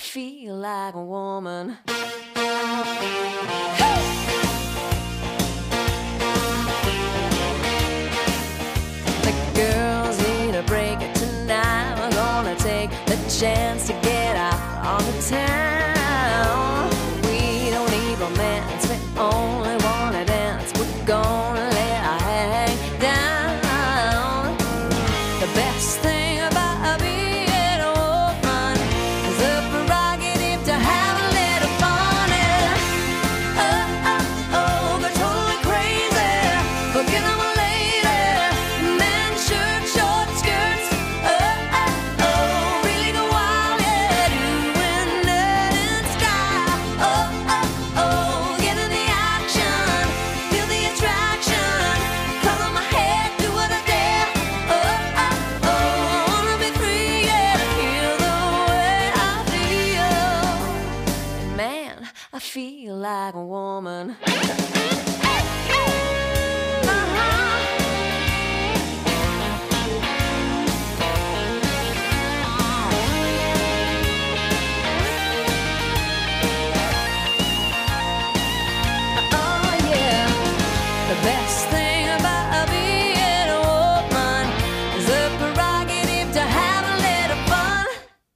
feel like a woman. The girls need a break tonight. We're gonna take the chance to get out on the town. We don't need romance, we only wanna dance. We're gonna let our hang down. The best thing about being a woman is the prerogative to have a little fun. And go totally crazy, forget I'm a lady. Men, shirt, short skirts. Really go wild, yeah, doing that in sky. Get in the action, feel the attraction. Color my head, do what I dare. Wanna be free, yeah, to feel the way I feel. Man, I feel like a woman. Oh yeah, the best thing about being a woman is the prerogative to have a little fun.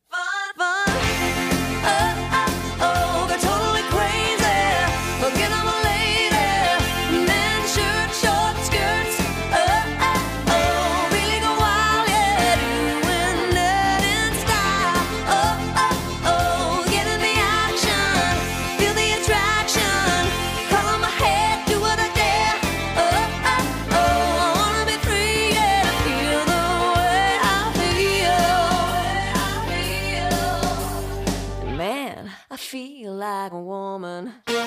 Go totally crazy, forget I'm a lady. Men, shirt, short skirts. Really go wild, yeah, doing that in style. Get in the action, feel the attraction. Color my head, do what I dare. Wanna be free, yeah, to feel the way I feel. Man, I feel like a woman.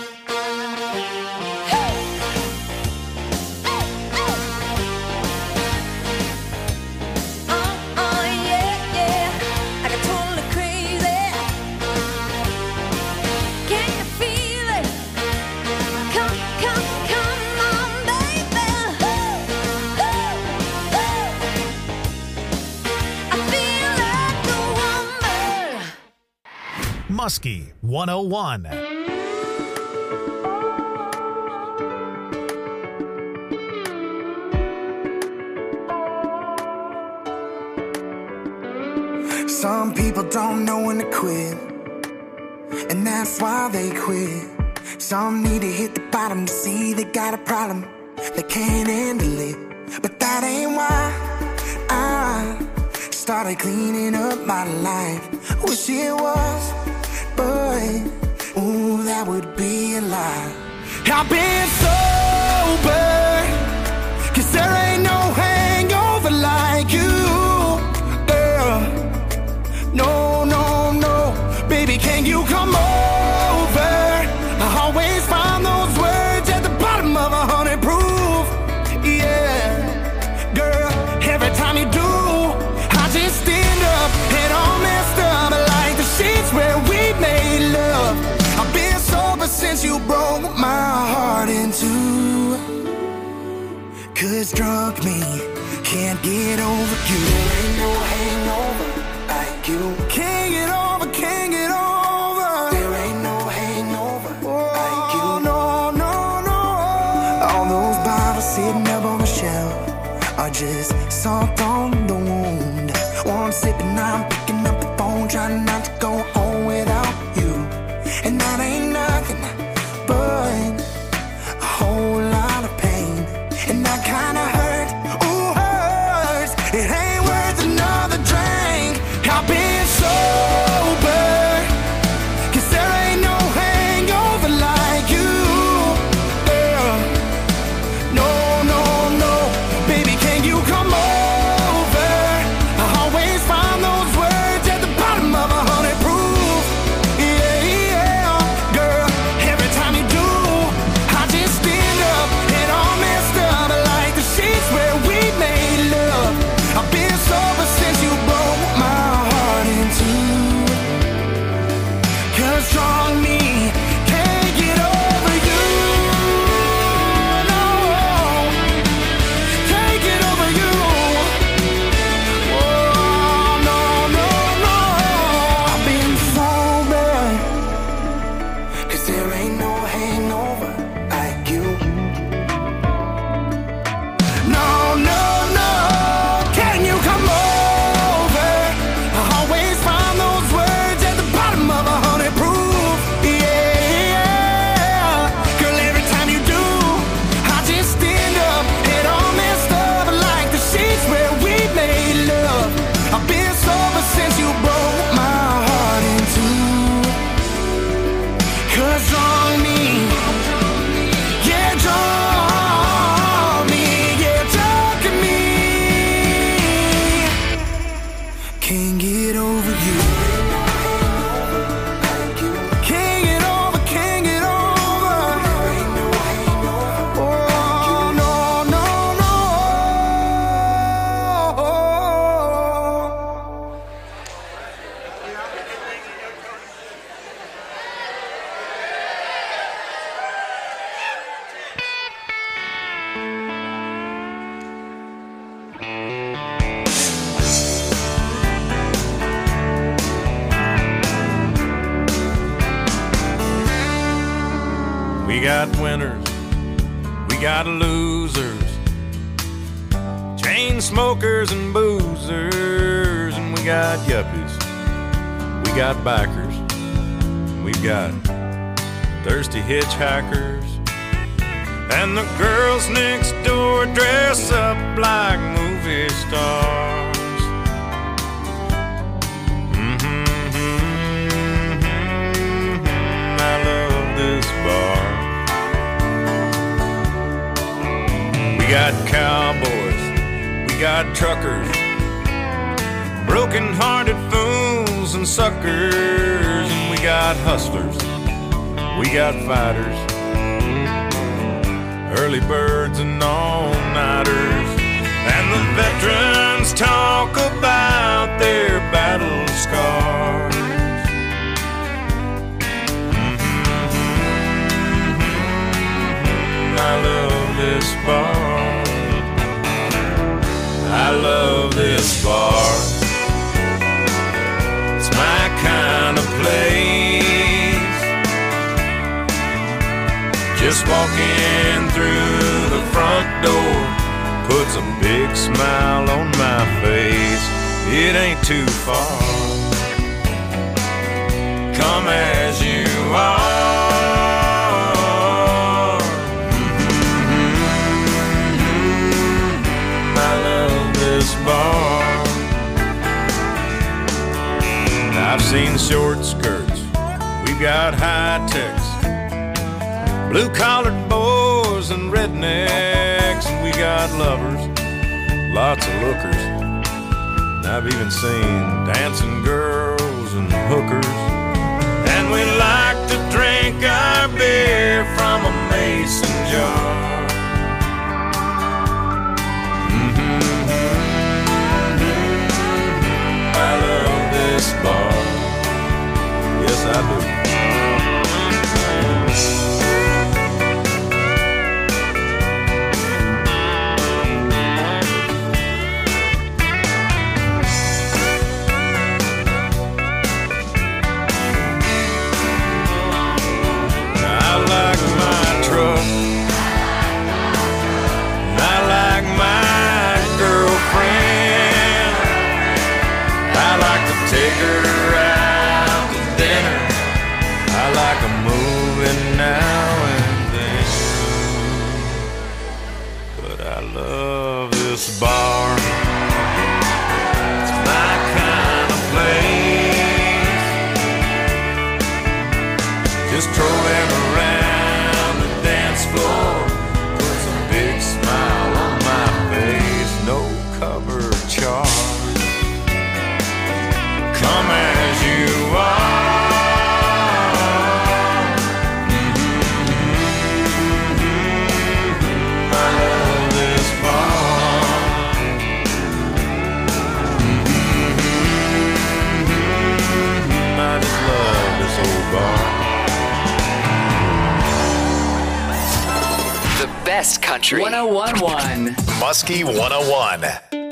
Oh yeah, yeah, I got totally crazy. Can you feel it? Come on, baby. I feel like a woman. Muskie 101. Some people don't know when to quit, and that's why they quit. Some need to hit the bottom to see they got a problem, they can't handle it. But that ain't why I started cleaning up my life. Wish it was, but ooh, that would be a lie. I've been sober, 'cause there ain't no hangover like you, girl. No, no, no, baby, can you come over? I always find those words at the bottom of 100 proof. Yeah, girl, every time you do, I just stand up and all messed up like the sheets where we made love. I've been sober since you broke my heart in two. 'Cause drunk me can't get over you. There ain't no hangover like you. Can't get over, can't get over. There ain't no hangover like you. No, no, no. All those bottles sitting up on the shelf are just salt on the wound. One sip and I'm picking up the phone, trying not to go home without you. And that ain't nothing but a whole lot of pain. And that kinda hurt, ooh, hurts. It ain't worth another drink. I've been sober, 'cause there ain't no hangover like you, girl. No, no, no, baby, can you come over? I always find those words at the bottom of 100 can't get over you. Can't get over, can't get over. Oh, no, no, no. We got winners, we got losers, chain smokers and boozers, and we got yuppies, we got bikers, we've got thirsty hitchhikers, and the girls next door dress up like movie stars. I love this bar. We got cowboys, we got truckers, broken-hearted fools and suckers, and we got hustlers, we got fighters, early birds and all-nighters, and the veterans talk about their battle scars. I love this bar. I love this bar. It's my kind of place. Just walking through the front door puts a big smile on my face. It ain't too far. Come as you are. Bar. I've seen short skirts, we've got high techs, blue-collared boys and rednecks, and we got lovers, lots of lookers. And I've even seen dancing girls and hookers, and we like to drink our beer from a mason jar. I love this bar. Yes, I do. I like my truck. I like my girlfriend. I like to take her out to dinner. I like a movie now and then. But I love this bar. It's my kind of place. Just strolling around the dance floor puts a big smile on my face. No cover charge. Come as you are. I love this bar. I just love this old bar. The best country. 101.1. Muskie 101.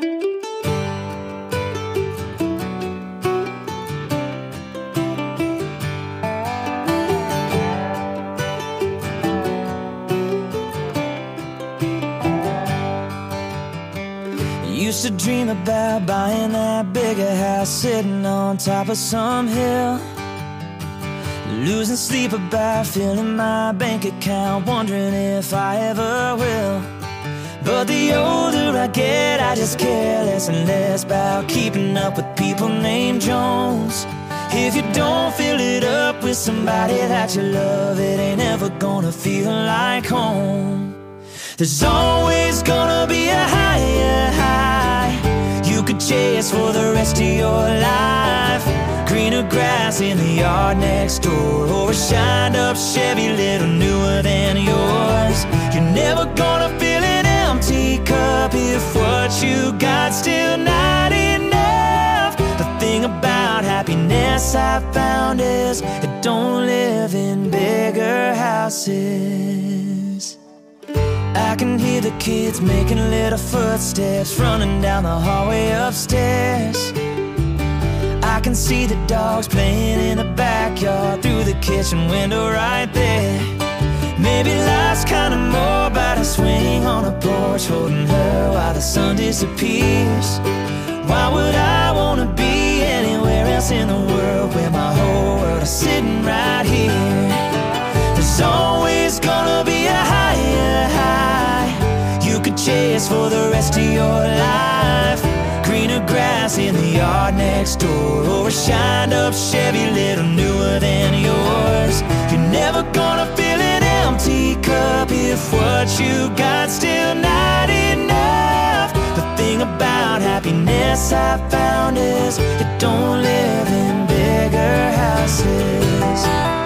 Used to dream about buying that bigger house, sitting on top of some hill, losing sleep about filling my bank account, wondering if I ever will. But the older I get, I just care less and less about keeping up with people named Jones. If you don't fill it up with somebody that you love, it ain't ever gonna feel like home. There's always gonna be a higher high. You could could chase for the rest of your life. Greener grass in the yard next door, or a shined up Chevy little newer than yours. You're never gonna fill an empty cup if what you got still not enough. The thing about happiness I found is it don't live in bigger houses. I can hear the kids making little footsteps running down the hallway upstairs. I can see the dogs playing in the backyard through the kitchen window right there. Maybe life's kinda more about a swing on a porch holding her while the sun disappears. Why would I wanna be anywhere else in the world where my whole world is sitting right here? There's always gonna be a higher high you could chase for the rest of your life. Greener grass in the yard next door, or a shined up Chevy little newer than yours. You're never gonna fill an empty cup if what you got still not enough. The thing about happiness I found is it don't live in bigger houses.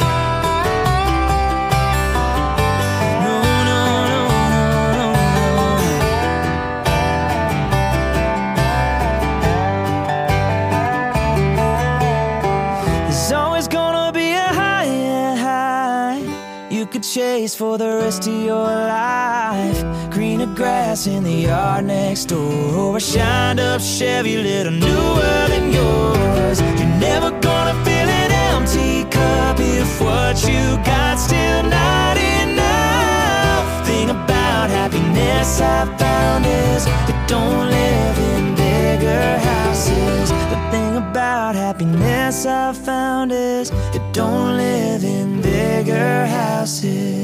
Chase for the rest of your life. Greener grass in the yard next door, or a shined up Chevy little newer than yours. You're never gonna fill an empty cup if what you got still not enough. Thing about happiness I found is it don't live in bigger houses. The thing about happiness I found is it don't live in bigger houses.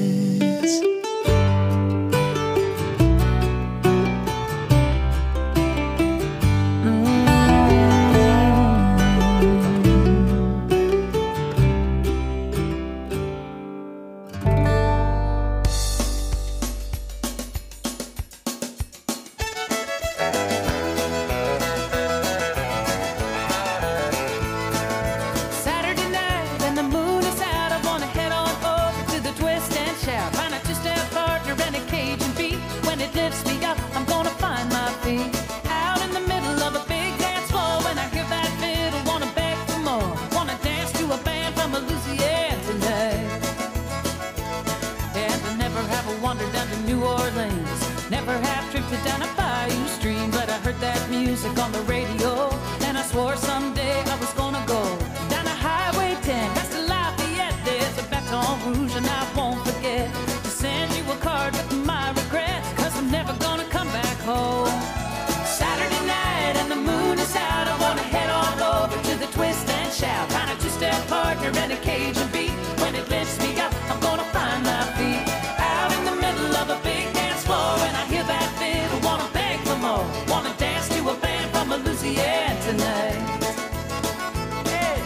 On the radio, and I swore someday I was gonna go down the highway 10, past the Lafayette. There's a Baton Rouge, and I won't forget to send you a card with my regrets, 'cause I'm never gonna come back home. Saturday night and the moon is out, I wanna head on over to the Twist and Shout, find a two-step partner and a Cajun beat. When it lifts me up, I'm gonna find my feet out in the middle of a big dance floor, and I hear that fiddle, wanna beg for more, wanna dance to a band from Louisiana tonight. Hey.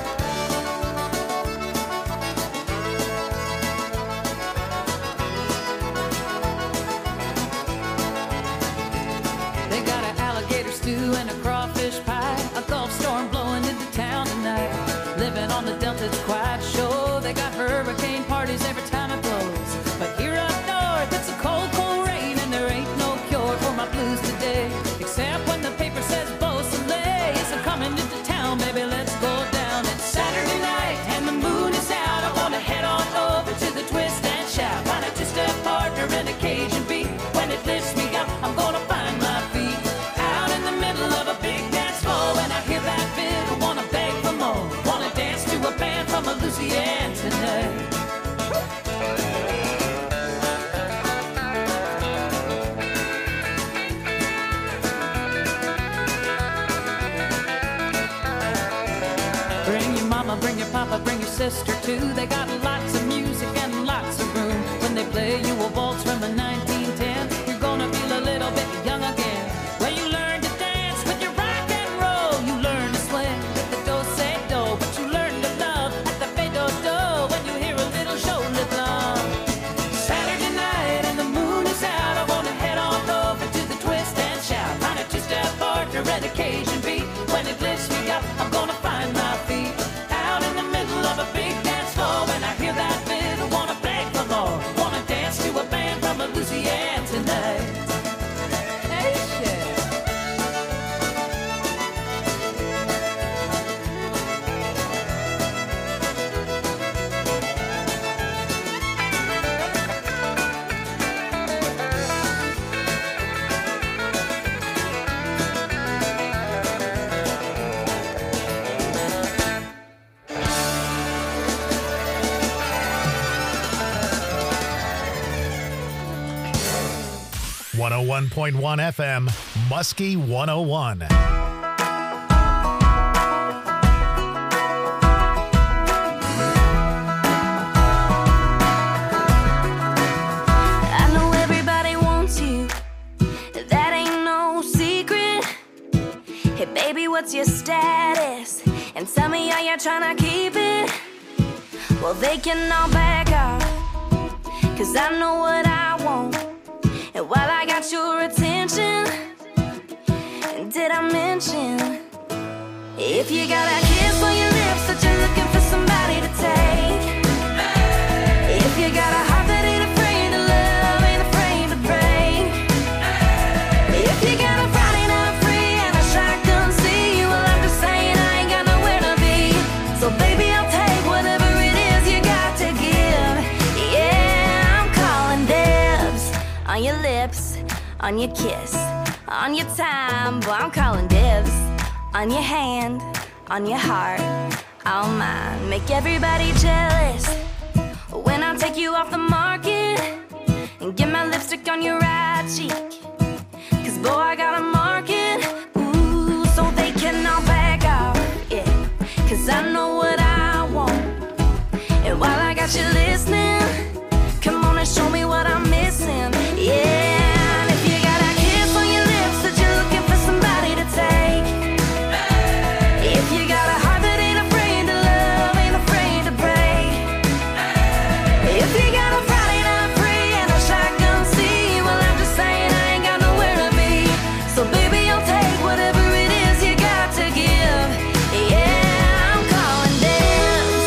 They got an alligator stew and a crawfish pie, a Gulf storm blowing into town tonight. Living on the Delta, it's quite sure. They got hurricane parties every time it blows. But here up north, it's a cold, cold rain, and there ain't no cure for my blues today, except when the paper says coming into town, baby, let's go down. It's Saturday night and the moon is out, I wanna head on over to the Twist and Shout, find a two-step partner and a Cajun beat. When it lifts me up, I'm gonna find my feet out in the middle of a big dance floor, and I hear that fiddle, wanna beg for more, wanna dance to a band from Louisiana tonight. Bring your papa, bring your sister too. They got lots of music and lots of room. When they play you a waltz from the 1910, you're gonna feel a little bit young again. Where you learn to dance with your rock and roll, you learn to swing with the do-say-do, but you learn to love at the fe-do-do when you hear a little shoulder thump. Saturday night and the moon is out, I wanna head on over to the Twist and Shout, find a two-step partner and a 101.1 FM, Muskie 101. I know everybody wants you, that ain't no secret. Hey baby, what's your status? And tell me, are you trying to keep it? Well, they can all back off, 'cause I know what I want. And while I got your attention, did I mention, if you got a kiss on your lips that you're looking for somebody to take, if you got a heart that ain't afraid to love, ain't afraid to break, if you got a Friday night free and a shotgun see, well, I'm just saying I ain't got nowhere to be. So baby, I'll take whatever it is you got to give. Yeah, I'm calling dibs on your lips, on your kiss, on your time. Boy, I'm calling dibs on your hand, on your heart, all mine. Make everybody jealous when I take you off the market and get my lipstick on your right cheek. 'Cause boy, I got a market, ooh, so they can all back off, yeah. 'Cause I know what I want. And while I got you listening, come on and show me what I'm missing, yeah. And if you got a kiss on your lips that you're looking for somebody to take, if you got a heart that ain't afraid to love, ain't afraid to break, if you got a Friday night free and a shotgun see, well, I'm just saying I ain't got nowhere to be. So baby, I'll take whatever it is you got to give. Yeah, I'm calling dibs.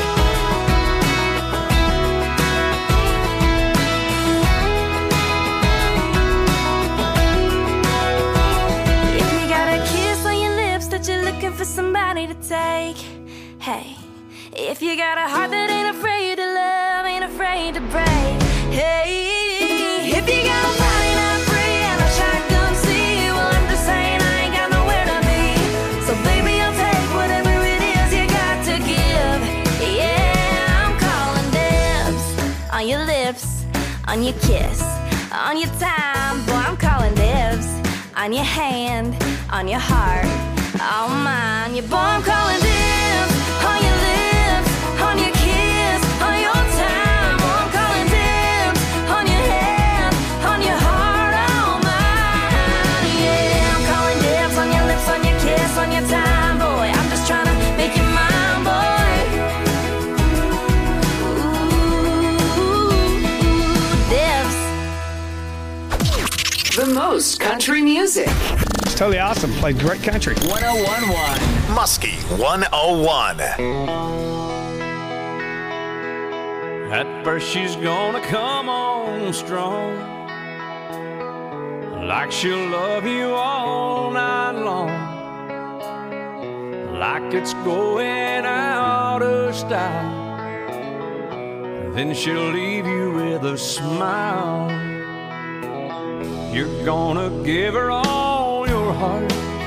If you got a kiss on your lips that you're looking for somebody to take, hey, if you got a heart that ain't afraid to love, ain't afraid to break, hey, if you got a Friday night free and a shotgun see, well, I'm just saying I ain't got nowhere to be. So baby, I'll take whatever it is you got to give. Yeah, I'm calling dibs on your lips, on your kiss, on your time. Boy, I'm calling dibs on your hand, on your heart, all mine. Yeah, boy, I'm calling dibs on your lips, on your kiss, on your time. Boy, I'm calling dibs on your hand, on your heart, all mine. Yeah, I'm calling dibs on your lips, on your kiss, on your time. Boy, I'm just trying to make you mine, boy. Ooh, dibs. The most country music. It's totally awesome. Played great country. 101.1. Muskie 101. At first she's gonna come on strong, like she'll love you all night long, like it's going out of style. Then she'll leave you with a smile. You're gonna give her all your heart,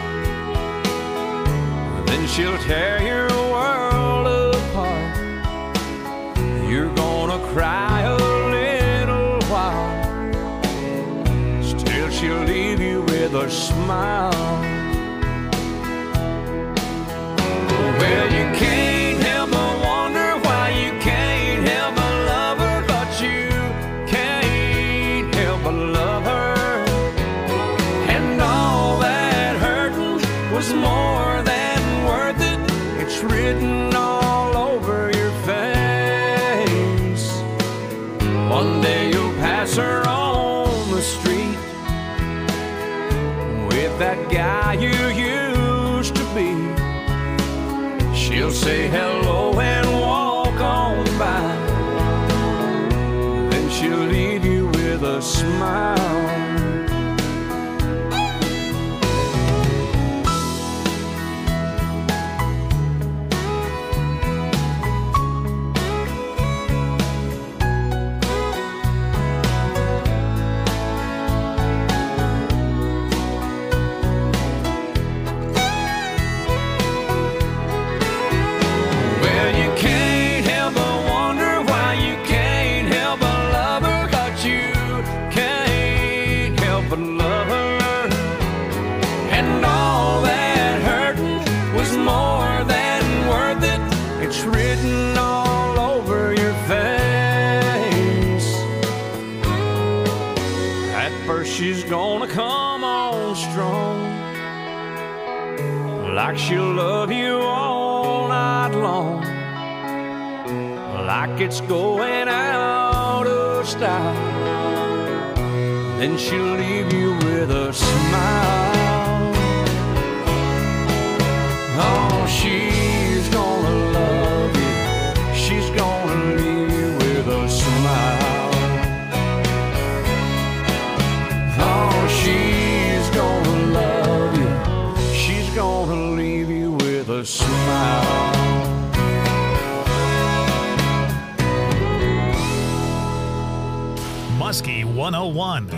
then she'll tear your world apart. You're gonna cry a little while, still she'll leave you with a smile. Well, you can't help but wonder why you can't help but love her, but you can't help but love her. And all that hurting was more than worth it. It's written all over your face. One day you'll pass her on the street with that guy you used to be. She'll say hello and walk on by, then she'll leave you with a smile. Well, you can't help but wonder why you can't help but love her, but you can't like she'll love you all night long, like it's going out of style. Then she'll leave you with a smile. Oh, she's gonna love you. She's gonna leave you with a smile. Oh, she's gonna love you. She's gonna leave you with a smile. Muskie 101.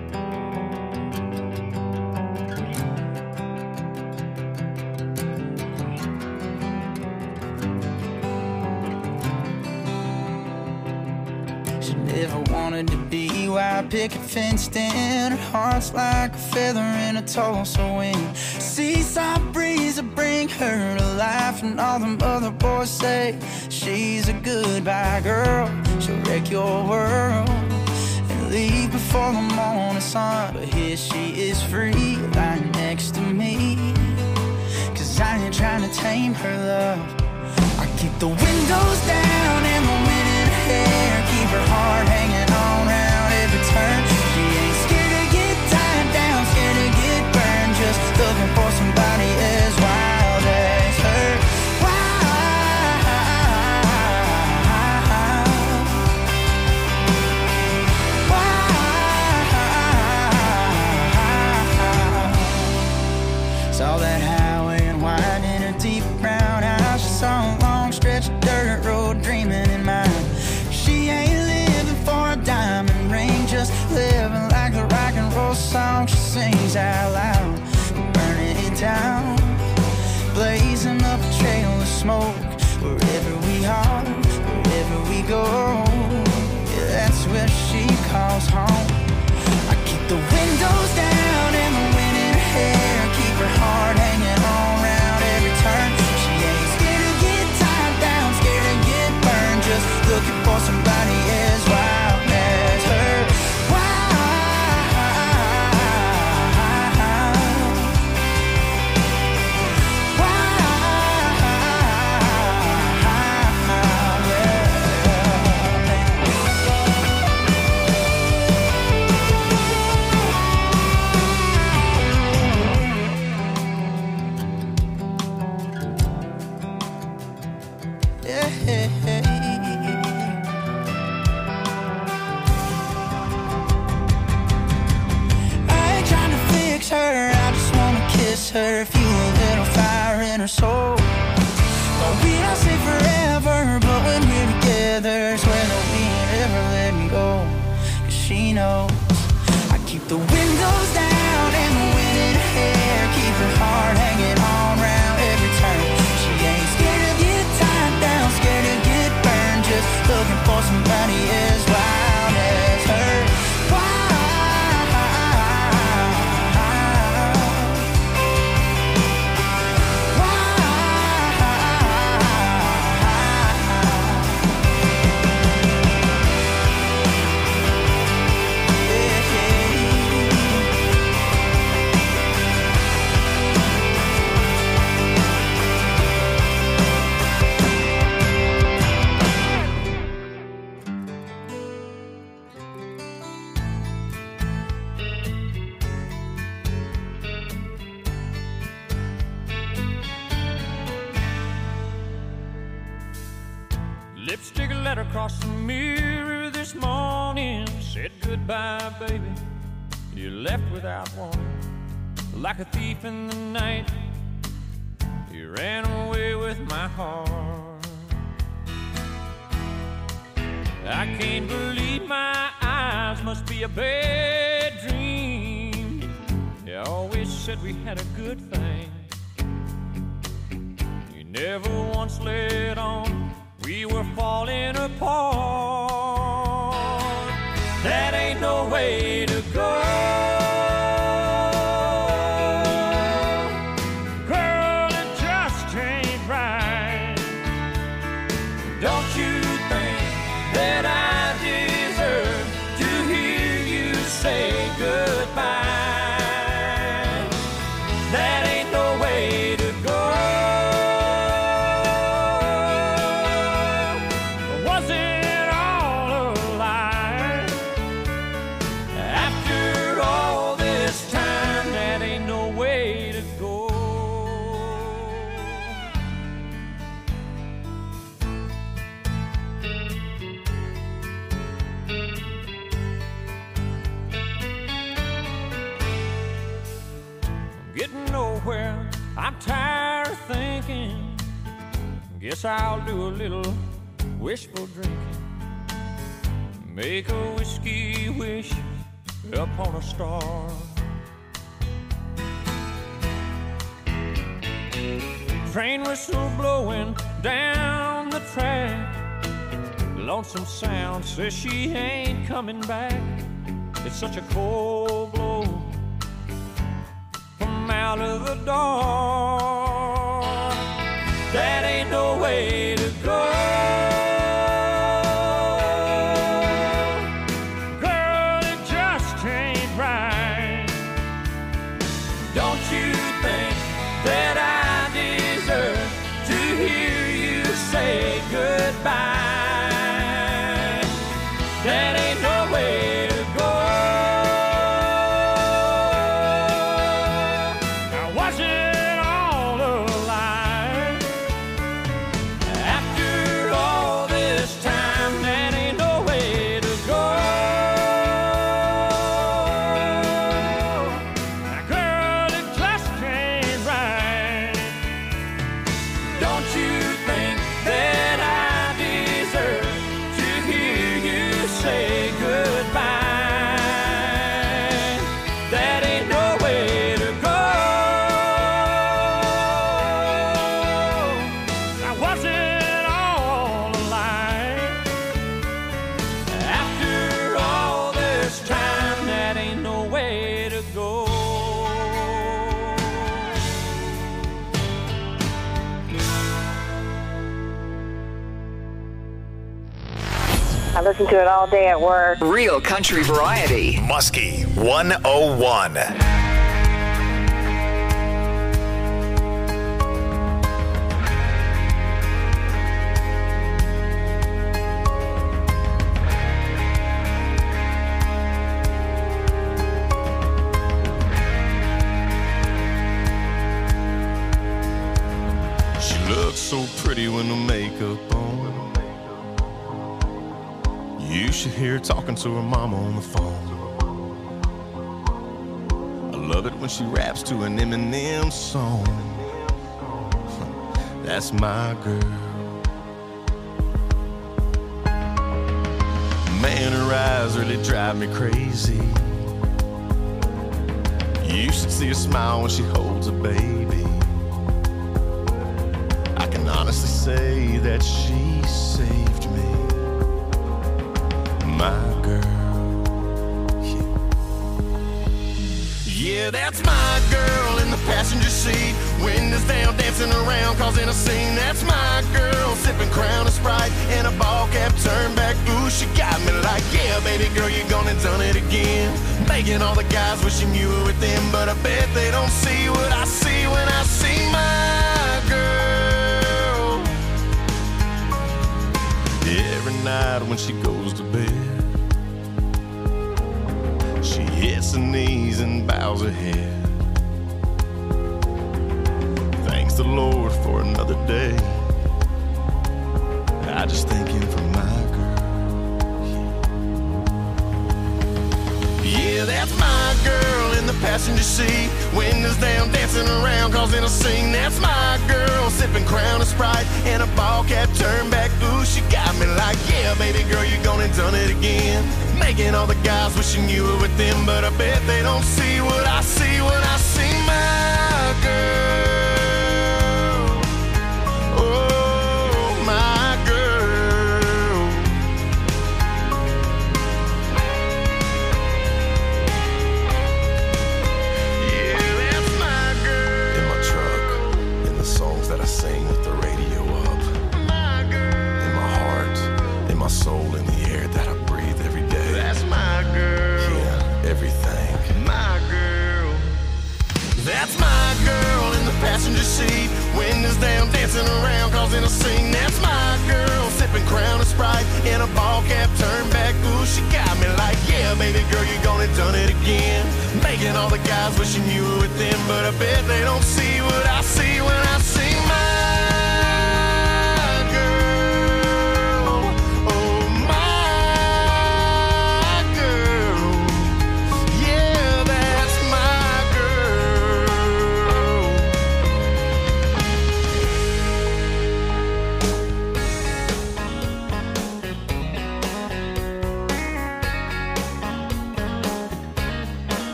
She never wanted to be white picket fenced in. Her heart's like a feather in a Tulsa wind. Seaside breeze will bring her to life, and all them other boys say she's a goodbye girl. She'll wreck your world and leave before the morning sun. But here she is free, lying next to me. 'Cause I ain't trying to tame her love. I keep the windows down and the wind in her hair, keep her heart hanging on round every turn. She ain't scared to get tied down, scared to get burned, just looking for somebody as wild as her. Saw that highway and wide in her deep brown eyes. She saw a long stretch of dirt road dreaming in mind. She ain't living for a diamond ring, just living like the rock and roll song she sings out loud. Burning it down, blazing up a trail of smoke. Wherever we are, wherever we go, yeah, that's where she calls home. I keep the windows down and the wind in her hair, keep her heart hanging on round every turn. She ain't scared to get tied down, scared to get burned, just looking for somebody as wild as her. Her, fuel a little fire in her soul. But we don't say forever, but when we're together, swear that we ain't ever letting go. 'Cause she knows I keep the windows down and the wind in her hair, keep her heart hanging on round every turn. She ain't scared to get tied down, scared to get burned, just looking for somebody as wild as her. Lipstick letter across the mirror this morning said goodbye, baby. You left without warning, like a thief in the night. You ran away with my heart. I can't believe my eyes, must be a bad dream. You always said we had a good thing. You never once let on we were falling apart. That ain't no way to go. Girl, it just ain't right. Don't you think that I deserve to hear you say goodbye? That ain't no way to go. Guess I'll do a little wishful drinking. Make a whiskey wish upon a star. Train whistle blowing down the track. Lonesome sound says she ain't coming back. It's such a cold blow from out of the dark. That ain't no way to go. Girl, it just ain't right. Don't you think that I deserve to hear you say goodbye? That ain't no way to go. Now was it all a lie? After all this time, that ain't no way to go. Now girl, it just ain't right. Don't you think that I deserve to hear you say goodbye? That ain't no way to go. Now was it all a lie? After all this time, that ain't no way to go. I listen to it all day at work. Real country variety. Muskie 101. She looks so pretty when the makeup on. You should hear her talking to her mama on the phone. I love it when she raps to an Eminem song. That's my girl. Man, her eyes really drive me crazy. You should see her smile when she holds a baby. I can honestly say that she saved me. My girl, yeah, that's my girl in the passenger seat. Windows down, dancing around, causing a scene. That's my girl, sipping Crown and Sprite and a ball cap turned back. Ooh, she got me like, yeah, baby girl, you gone and done it again. Making all the guys wishing you were with them, but I bet they don't see what I see when I see my girl. Every night when she goes to bed, she hits her knees and bows her head. Thanks the Lord for another day. I just thank him for my girl. Yeah, that's my girl in the passenger seat. Windows down, dancing around, causing a scene. That's my girl, sipping Crown and Sprite and a ball cap turned back. Ooh, she got me like, yeah, baby girl, you gone and done it again. Making all the guys wishing you were with them, but I bet they don't see what I see when I see my girl. Oh, my girl. Yeah, that's my girl. In my truck, in the songs that I sing with the radio up. My girl. In my heart, in my soul, in the air that I breathe every day. That's my girl. Yeah, everything. My girl. That's my girl in the passenger seat. Windows down, dancing around, causing a scene. That's my girl, sipping Crown and Sprite in a ball cap turned back. Ooh, she got me like, yeah, baby girl, you gone and done it again. Making all the guys wishing you were with them, but I bet they don't see what I see when I see my girl. Oh, my girl. Yeah, that's my girl.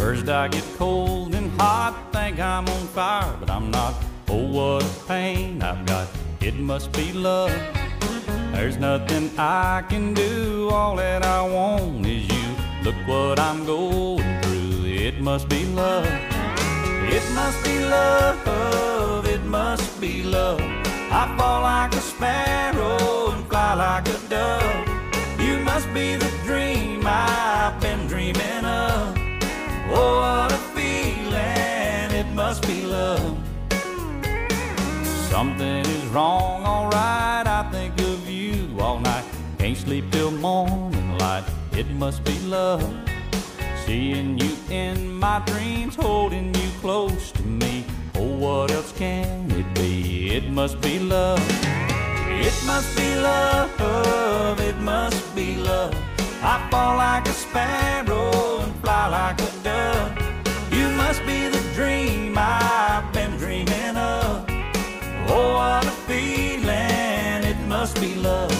First I get cold and hot, think I'm on fire, but I'm not. Oh, what a pain I've got, it must be love. There's nothing I can do, all that I want is you. Look what I'm going through, it must be love. It must be love, it must be love. I fall like a sparrow and fly like a dove. You must be the dream I've been dreaming of. Oh, what a feeling, it must be love. Something is wrong, alright, I think of you all night. Can't sleep till morning light, it must be love. Seeing you in my dreams, holding you close to me. Oh, what else can it be? It must be love. It must be love, it must be love. I fall like a sparrow and fly like a dove. You must be the dream I've been dreaming of. Oh, what a feeling, it must be love.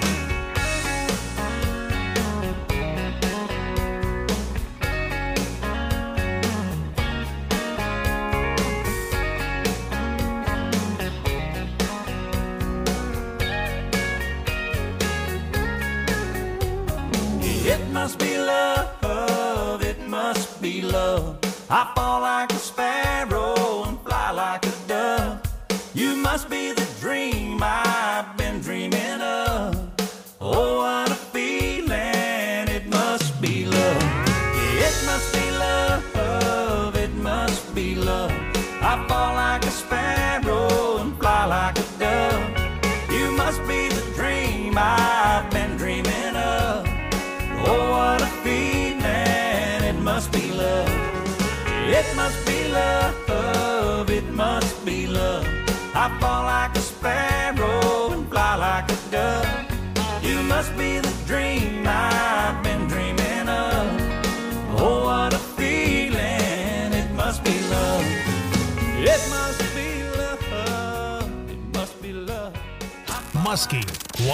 It must be love, it must be love. I fall like a sparrow and fly like a dove. You must be the dream I've been dreaming of. Oh, what a feeling, it must be love. It must be love, it must be love. I fall like a sparrow and fly like a dove. You must be the dream I've been dreaming of. Oh, what a feeling, it must be love. It must be love, it must be love. I fall like a sparrow and fly like a dove. You must be the dream I've been dreaming of. Oh, what a feeling, it must be love. It must be love, it must be love. Muskie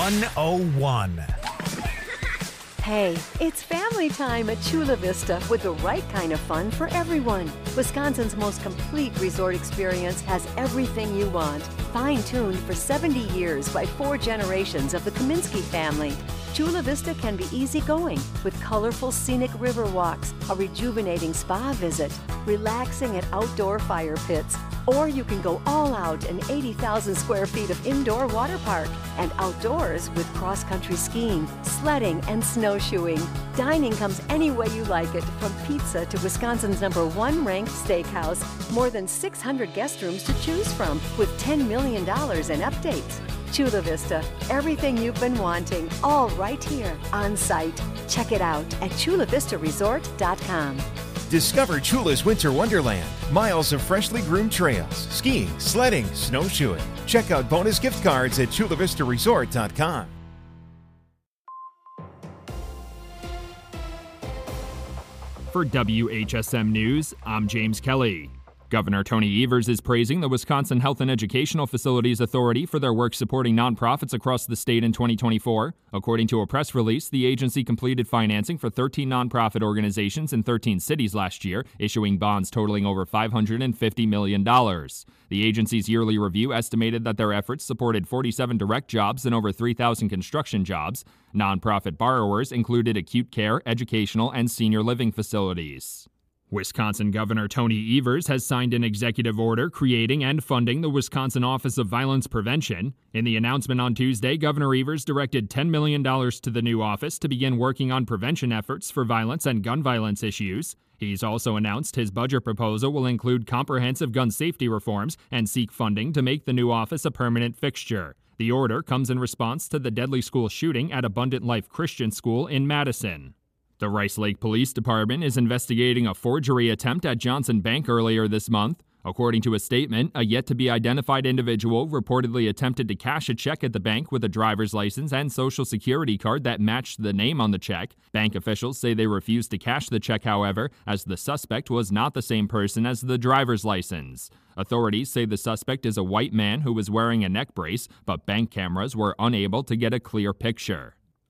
101. Hey, it's family time at Chula Vista with the right kind of fun for everyone. Wisconsin's most complete resort experience has everything you want. Fine-tuned for 70 years by 4 generations of the Kaminsky family. Chula Vista can be easygoing with colorful scenic river walks, a rejuvenating spa visit, relaxing at outdoor fire pits, or you can go all out in 80,000 square feet of indoor water park and outdoors with cross-country skiing, sledding, and snowshoeing. Dining comes any way you like it, from pizza to Wisconsin's #1 ranked steakhouse. More than 600 guest rooms to choose from with $10 million in updates. Chula Vista, everything you've been wanting, all right here on site. Check it out at chulavistaresort.com. Discover Chula's Winter Wonderland. Miles of freshly groomed trails, skiing, sledding, snowshoeing. Check out bonus gift cards at chulavistaresort.com. For WHSM News, I'm James Kelly. Governor Tony Evers is praising the Wisconsin Health and Educational Facilities Authority for their work supporting nonprofits across the state in 2024. According to a press release, the agency completed financing for 13 nonprofit organizations in 13 cities last year, issuing bonds totaling over $550 million. The agency's yearly review estimated that their efforts supported 47 direct jobs and over 3,000 construction jobs. Nonprofit borrowers included acute care, educational, and senior living facilities. Wisconsin Governor Tony Evers has signed an executive order creating and funding the Wisconsin Office of Violence Prevention. In the announcement on Tuesday, Governor Evers directed $10 million to the new office to begin working on prevention efforts for violence and gun violence issues. He's also announced his budget proposal will include comprehensive gun safety reforms and seek funding to make the new office a permanent fixture. The order comes in response to the deadly school shooting at Abundant Life Christian School in Madison. The Rice Lake Police Department is investigating a forgery attempt at Johnson Bank earlier this month. According to a statement, a yet-to-be-identified individual reportedly attempted to cash a check at the bank with a driver's license and social security card that matched the name on the check. Bank officials say they refused to cash the check, however, as the suspect was not the same person as the driver's license. Authorities say the suspect is a white man who was wearing a neck brace, but bank cameras were unable to get a clear picture.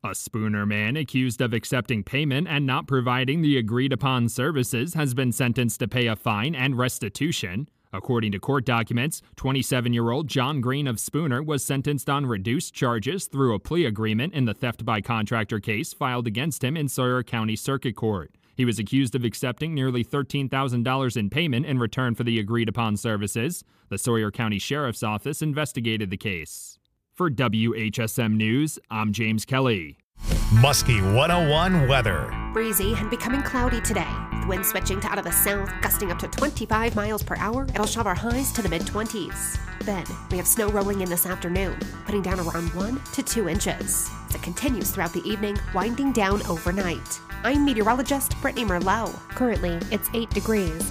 A Spooner man accused of accepting payment and not providing the agreed-upon services has been sentenced to pay a fine and restitution. According to court documents, 27-year-old John Green of Spooner was sentenced on reduced charges through a plea agreement in the theft by contractor case filed against him in Sawyer County Circuit Court. He was accused of accepting nearly $13,000 in payment in return for the agreed-upon services. The Sawyer County Sheriff's Office investigated the case. For WHSM News, I'm James Kelly. Muskie 101 weather. Breezy and becoming cloudy today. With winds switching to out of the south, gusting up to 25 miles per hour. It'll shove our highs to the mid-20s. Then, we have snow rolling in this afternoon, putting down around 1 to 2 inches. As it continues throughout the evening, winding down overnight. I'm meteorologist Brittany Merlot. Currently, it's 8 degrees.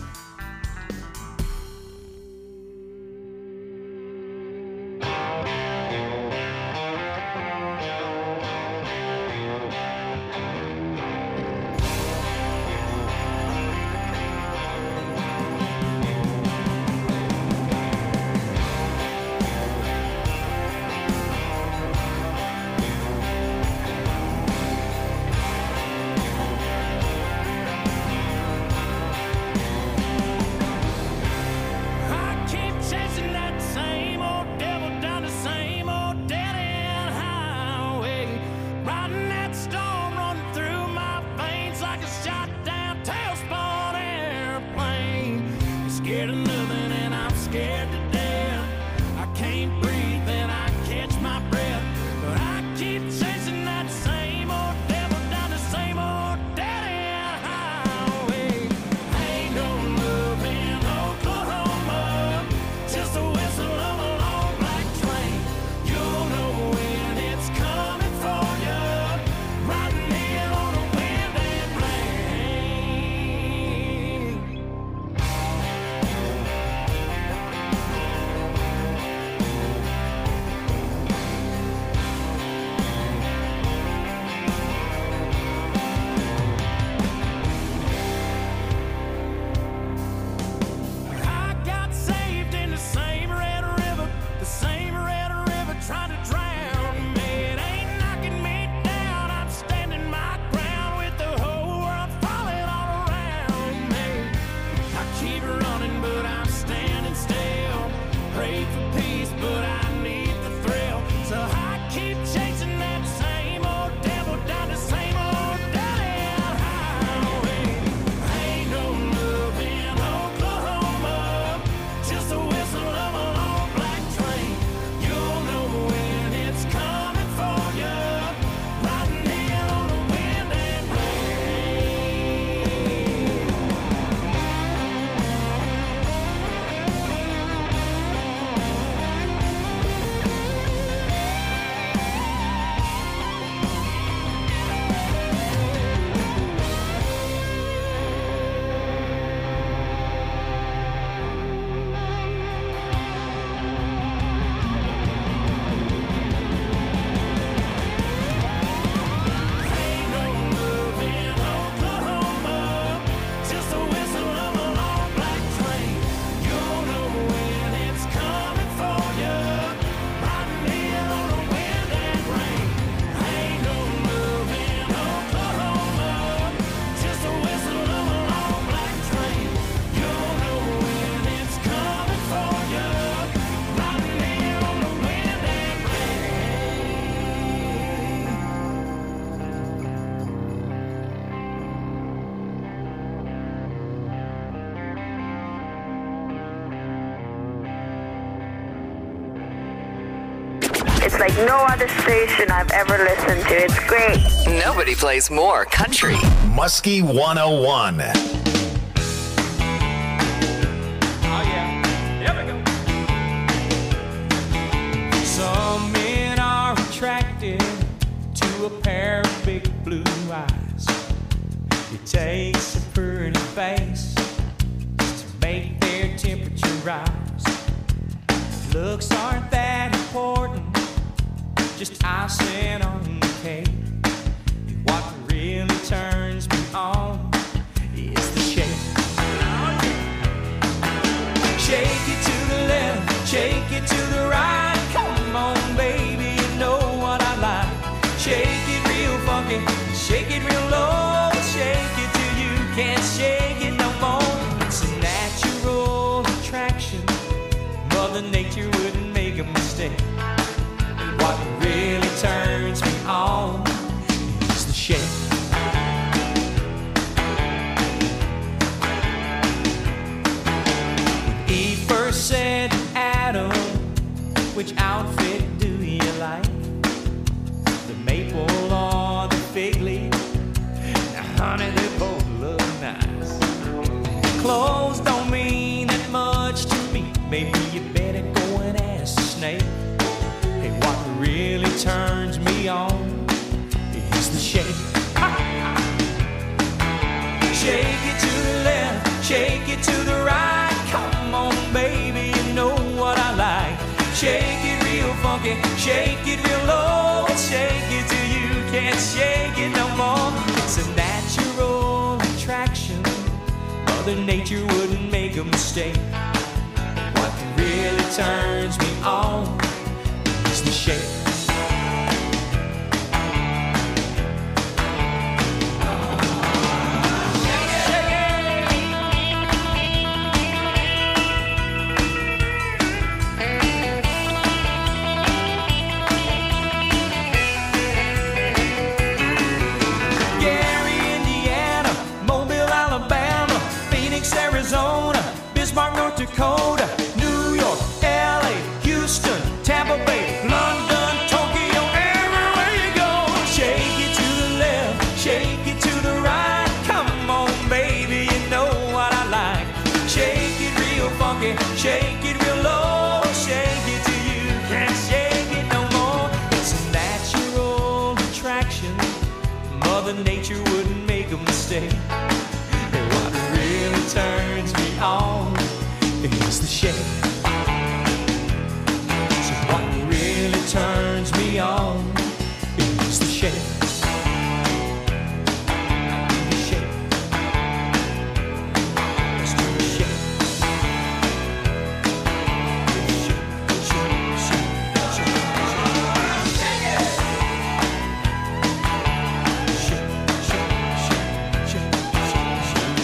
It's like no other station I've ever listened to. It's great. Nobody plays more country. Muskie 101. Some men are attracted to a pair of big blue eyes. It takes a pretty face to make their temperature rise. Looks aren't that important, just icing on the cake. What really turns me on is the shake. Shake it to the left, shake it to the right. Come on, baby, you know what I like. Shake it real shake it real low, shake it till you can't shake it no more. It's a natural attraction, Mother Nature wouldn't make a mistake. What really turns me on is the shake. When Eve first said to Adam, which outfit do you like? The maple or the fig leaf? Now, honey, they both look nice. Clothes don't mean that much to me. Maybe you better go and ask the snake. Hey, what really turns me on is the shake. Shake it to the left, shake it to the right. Come on, baby, you know what I like. Shake it real funky, shake it real low, shake it till you can't shake it no more. It's a natural attraction, Mother Nature wouldn't make a mistake. What really turns me on is the shake. Arizona, Bismarck, North Dakota, New York, LA, Houston, Tampa Bay, London, Tokyo, everywhere you go. Shake it to the left, shake it to the right. Come on, baby, you know what I like. Shake it real funky, shake it real low, shake it till you can't shake it no more. It's a natural attraction, Mother Nature wouldn't make a mistake. Really turns me on is the shake. So what really turns me on is the shake. The shake. Let's do the shake. Shake, shake, shake, shake, shake it. Shake, shake, shake, shake, shake, shake.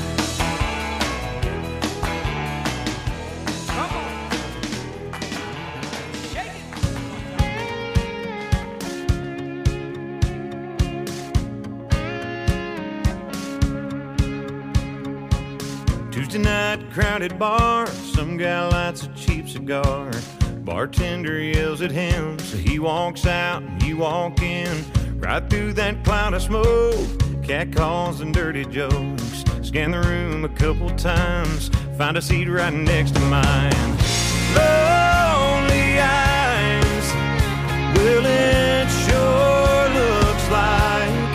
Tuesday night, crowded bar, some guy lights a cheap cigar. Bartender yells at him, so he walks out and you walk in. Right through that cloud of smoke, cat calls and dirty jokes. Scan the room a couple times, find a seat right next to mine. Lonely eyes, well it sure looks like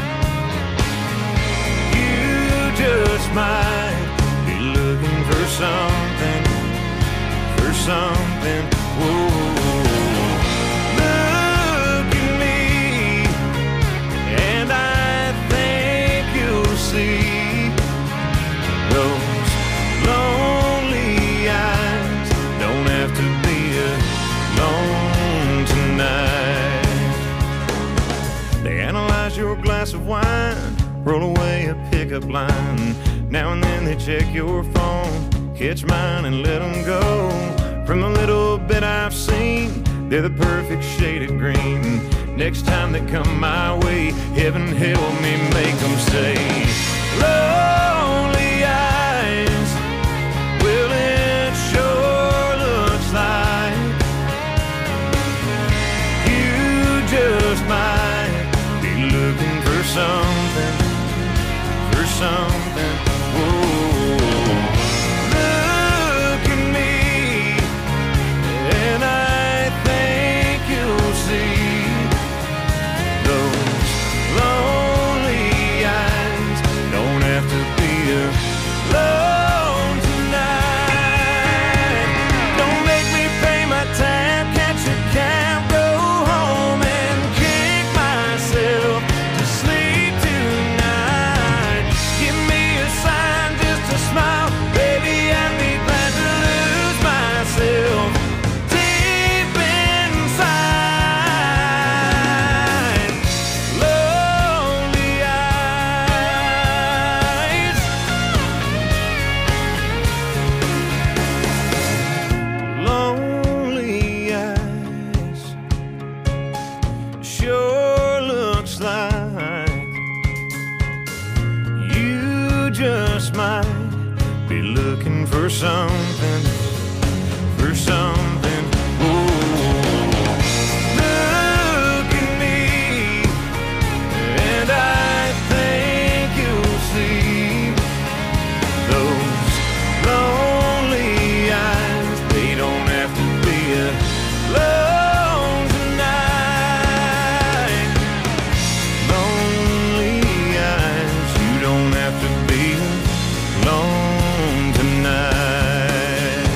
you just might be looking for something, whoa. Look at me, and I think you'll see those lonely eyes don't have to be alone tonight. They analyze your glass of wine, roll away a pickup line. Now and then they check your phone, catch mine and let them go. From the little bit I've seen, they're the perfect shade of green. Next time they come my way, heaven help me make them say, lonely eyes, well it sure looks like you just might be looking for something, whoa. Look at me, and I think you'll see those lonely eyes don't have to be alone tonight. Don't make me pay my tab, catch a cab, go home and kick myself to sleep tonight. Give me a sign. just might be looking for something, for something. Look at me, and I think you'll see those lonely eyes. They don't have to be alone tonight. Lonely eyes, you don't have to be alone tonight.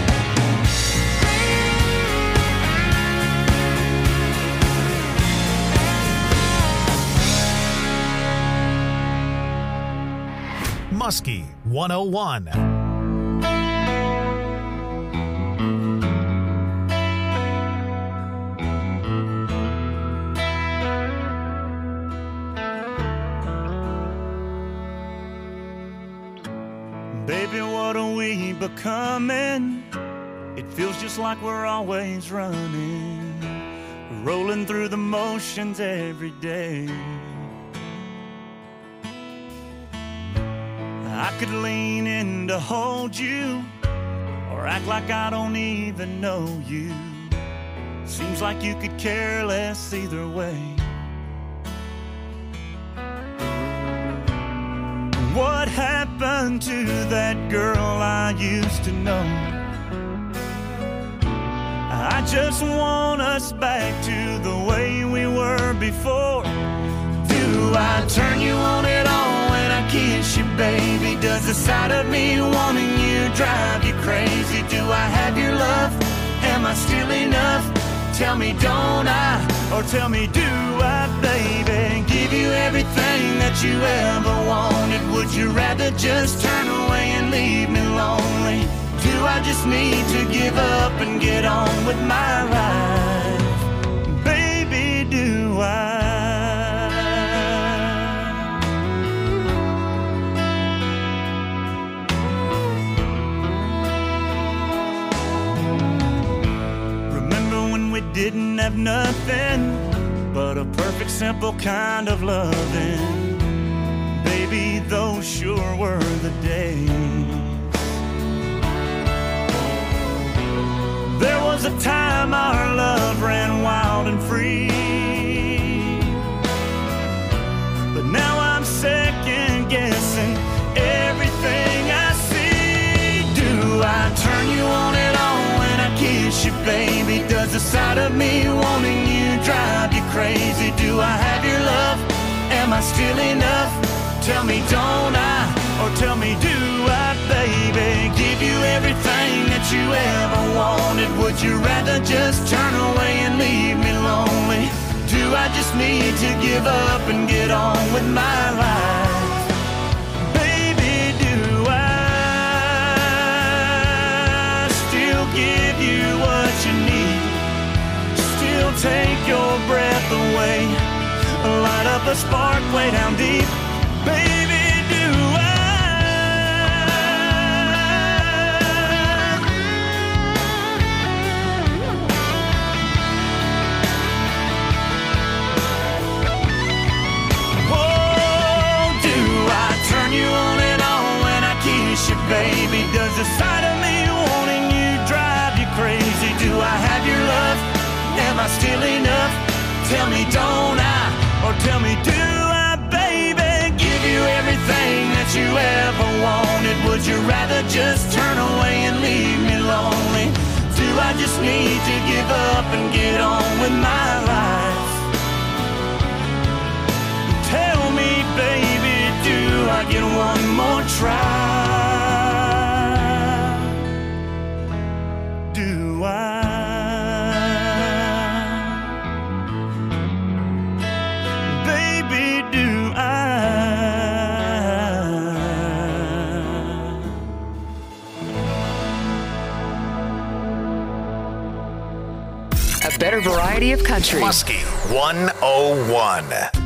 Muskie 101. Baby, what are we becoming? It feels just like we're always running, rolling through the motions every day. I could lean in to hold you, or act like I don't even know you. Seems like you could care less either way. What happened to that girl I used to know? I just want us back to the way we were before. Do I turn you on at all when I kiss you, baby? Does the sight of me wanting you drive you crazy? Do I have your love? Am I still enough? Tell me, don't I? Or tell me, do I, baby? Give you everything that you ever wanted. Would you rather just turn away and leave me lonely? Do I just need to give up and get on with my life? Baby, do I? Didn't have nothing but a perfect, simple kind of loving. Baby, those sure were the days. There was a time our love ran wild and free, but now I'm second guessing everything I see. Do I turn you on at all when I kiss you, baby? Does the sight of me wanting you drive you crazy? Do I have your love? Am I still enough? Tell me, don't I? Or tell me, do I, baby? Give you everything that you ever wanted. Would you rather just turn away and leave me lonely? Do I just need to give up and get on with my life? Baby, do I still give you what you need? Still take your breath away, light up a spark way down deep. Baby, do I? Oh, do I turn you on and on when I kiss you, baby? Does the sight of me wanting you drive you crazy? Do I have your love? Am I still enough? Tell me, don't I? Or tell me, do I, baby? Give you everything that you ever wanted. Would you rather just turn away and leave me lonely? Do I just need to give up and get on with my life? Tell me, baby, do I get one more try? Do I? A better variety of country. Muskie 101.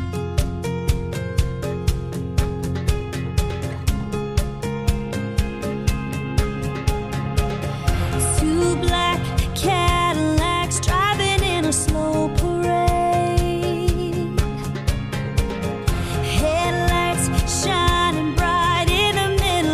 Two black Cadillacs driving in a slow parade. Headlights shining bright in the middle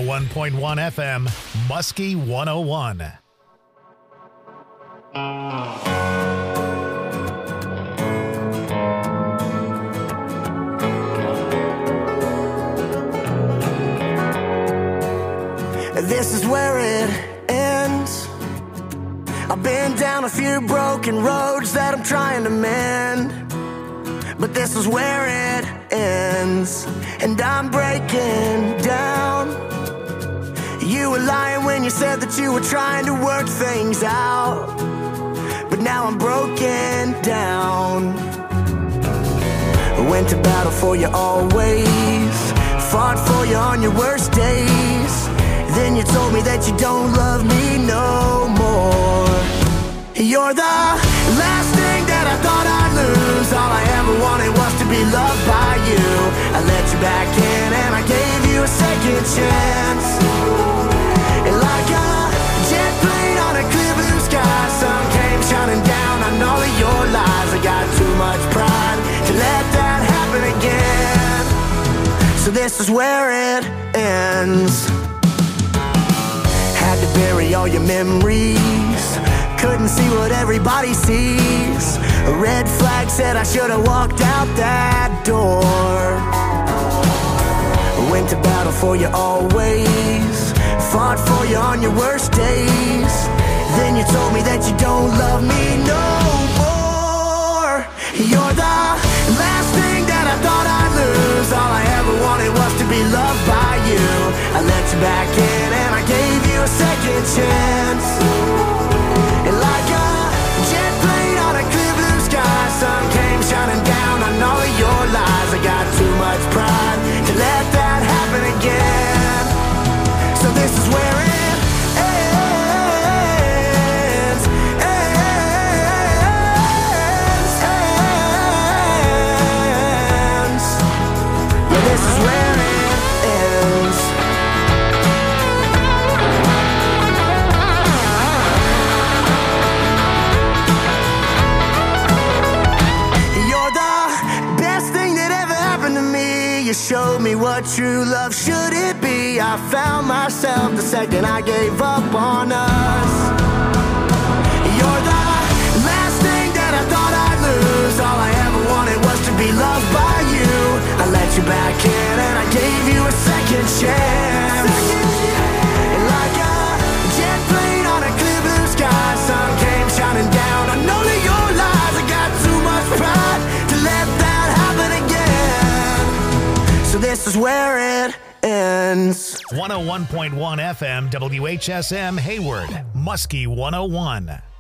101.1 FM, Muskie 101. This is where it ends. I've been down a few broken roads that I'm trying to mend, but this is where it ends, and I'm breaking down. You were lying when you said that you were trying to work things out, but now I'm broken down. I went to battle for you always, fought for you on your worst days. Then you told me that you don't love me no more. You're the last thing that I thought I'd lose. All I ever wanted was to be loved by you. I let you back in and I gave you a second chance. And like a jet plane on a clear blue sky, sun came shining down on all of your lies. I got too much pride to let that happen again. So this is where it ends. Had to bury all your memories, couldn't see what everybody sees. A red flag said I should have walked out that door. Went to battle for you always, fought for you on your worst days. Then you told me that you don't love me no more. You're the last thing that I thought I'd lose. All I ever wanted was to be loved by you. I let you back in and I gave you a second chance. And like a jet plane on a clear blue sky, sun came shining down on all of your lies. I got too much pride to let that happen again. So this is where it ends, ends. Yeah, this is where it ends. You showed me what true love should it be. I found myself the second I gave up on us. You're the last thing that I thought I'd lose. All I ever wanted was to be loved by you. I let you back in and I gave you a second chance. And like a jet plane on a clear blue sky, sun came shining down on all of your lies. I got too much pride to let that happen again. So this is where it ends. 101.1 FM, WHSM Hayward, Muskie 101.